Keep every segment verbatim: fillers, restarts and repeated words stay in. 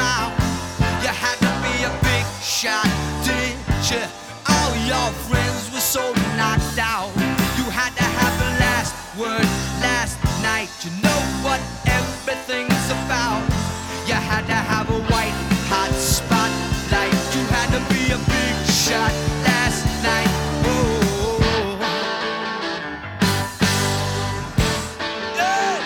crown. You had to be a big shot, did you? All your friends were so knocked out. You had to have the last word last night. You know what everything's about. You had to have a white hot spotlight. You had to be a big shot last night. Whoa. Yeah.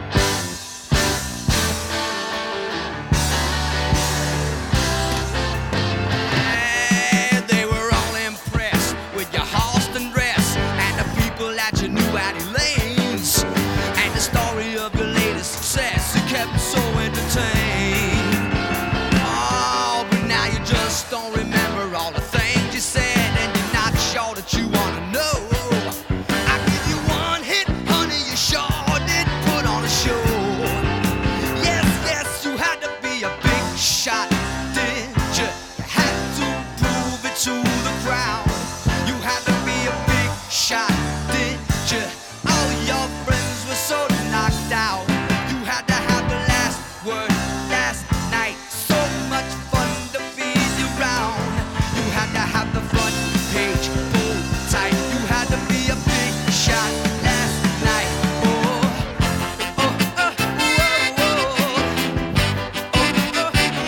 And they were all impressed with your Halston dress and the people that you knew at Elaine's, and the story of your latest success. It kept me so entertained. Oh, but now you just don't remember all the things you said, and you're not sure that you wanna know. I give you one hit, honey, you sure did put on a show. Yes, yes, you had to be a big shot, did you? You had to prove it to the crowd. You had to be a big shot, did you? All your friends were so knocked out. You had to have the last word last night. So much fun to be around. You had to have the front page pulled tight. You had to be a big shot last night. Oh, oh, oh, oh, oh, oh, oh,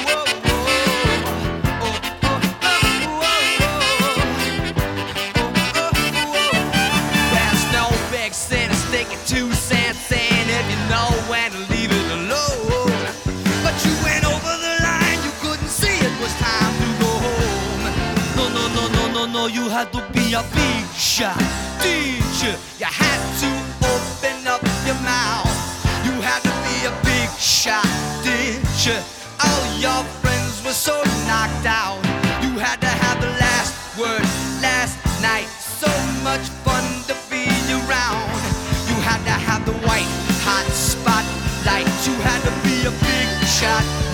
there's no big sin in sticking two cents in if you know when to leave it alone. But you went over the line, you couldn't see it was time to go home. No, no, no, no, no, no, you had to be a big shot, did you? You had to open up your mouth. You had to be a big shot, did you? All your friends were so knocked out. You had to have the last word last night. So much fun to be around. You had to have the white hot spotlight. You had to be a big shot